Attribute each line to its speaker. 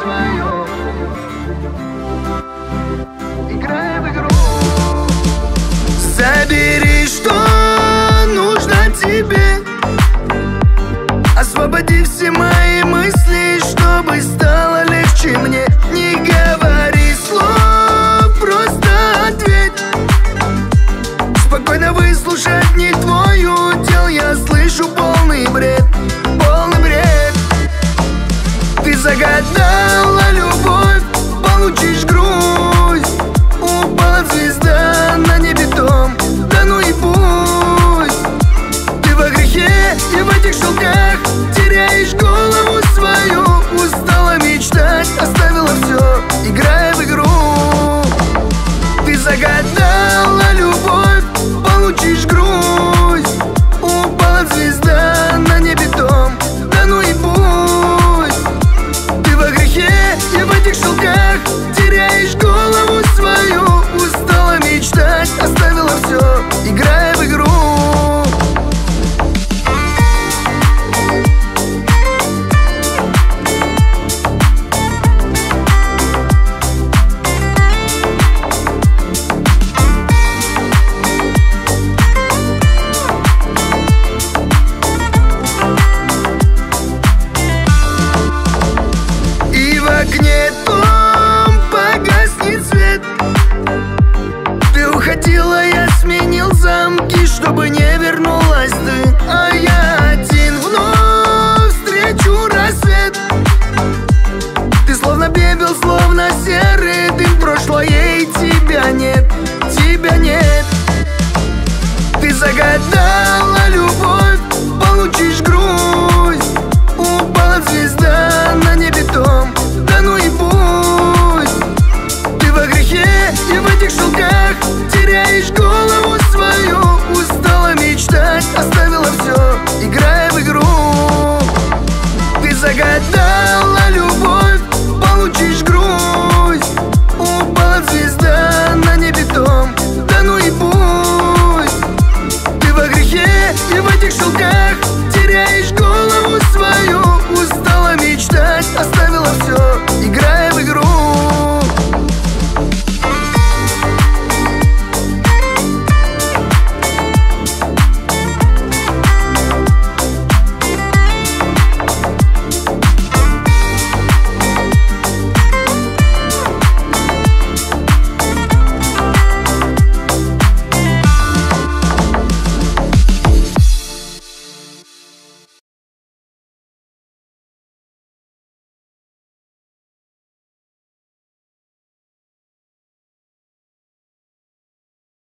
Speaker 1: свою, играй в игру.
Speaker 2: Забери, что нужно тебе, освободи все мои мысли, чтобы стало легче мне. Не говори слов, просто ответь. Спокойно выслушать не твой удел, я слышу полный бред, полный бред. Ты загадала любовь, получишь грусть. Упала звезда на небе том, да ну и пусть. Ты во грехе и в этих шелках теряешь голову свою. Устала мечтать, оставила все, играя в игру. Ты загадала любовь, получишь грусть. Упала звезда на небе том, да ну и пусть. Ты во грехе и в этих шелках теряешь голову свою. Устала мечтать, оставила все, играя в игру. В окне том погаснет свет. Ты уходила, я сменил замки, чтобы не вернулась ты. А я один вновь встречу рассвет. Ты словно пепел, словно серый дым. Прошлое и тебя нет, тебя нет. Ты загадала любовь, получишь грусть. Упала звезда на небе том, да ну и пусть. Ты во грехе и в этих шелках теряешь голову свою. Устала мечтать, оставила все, играя в игру. Ты загадала любовь, получишь грусть. Упала звезда на небе том, да ну и пусть. Ты во грехе и в этих шелках теряешь голову свою. Устала мечтать, оставила все, играя